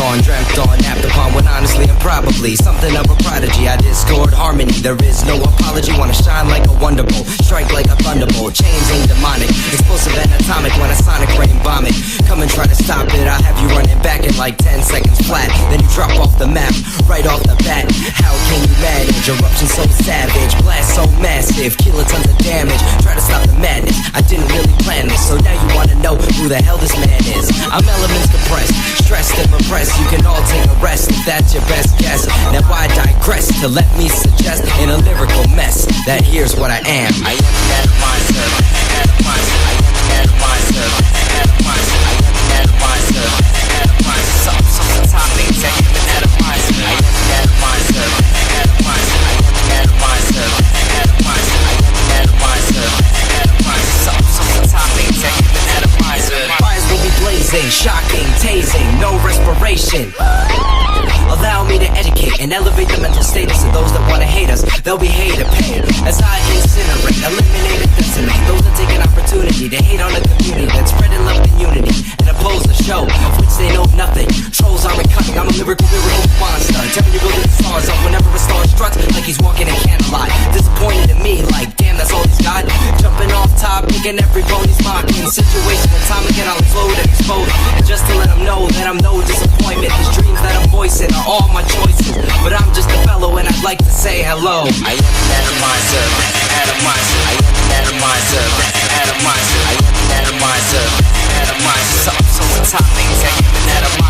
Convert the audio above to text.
on, dreamt on, napped upon, when honestly I'm probably something of a prodigy. I discord harmony, there is no apology. Wanna shine like a wonder bolt, strike like a thunderbolt. Chains ain't demonic, explosive and atomic. When a sonic rain bomb it, come and try to stop it. I'll have you running back in like 10 seconds flat. Then you drop off the map, right off the bat. How can you manage? Eruption so savage, blast so massive, kilotons of damage. Try to stop the madness, I didn't really plan this. So now you wanna know who the hell this man is. I'm elements compressed, stressed and repressed. You can all take a rest if that's your best guess. Now I digress to let me suggest in a lyrical mess that here's what I am. I am an atomizer, atomizer. I am an atomizer, atomizer. I am an atomizer, atomizer. Some topics, I am an atomizer. I am an atomizer, atomizer. I am an atomizer, atomizer. I am an atomizer, atomizer. Some topics, I am an atomizer. Fires will be blazing, shocking, tasing, no respiration. Allow me to educate and elevate the mental status of those that wanna hate us. They'll be hated, paid as I incinerate, eliminate and decimate those that take an opportunity to hate on the community that's spreading love and unity and oppose the show of which they know nothing. Trolls aren't cunning, I'm a lyrical monster, tearing your building stars up whenever a star struts like he's walking in candlelight. Disappointed in me, like damn, that's all he's got. Jumping off top, picking every bone he's mocking. Situation and time again, I'll explode and expose. And just to let him know that I'm no disappointment. His dreams that I'm voicing are all my choices, but I'm just a fellow and I'd like to say hello. I am an atomizer, atomizer. I am an atomizer, atomizer. I am an atomizer, atomizer. Some topics, I am an atomizer.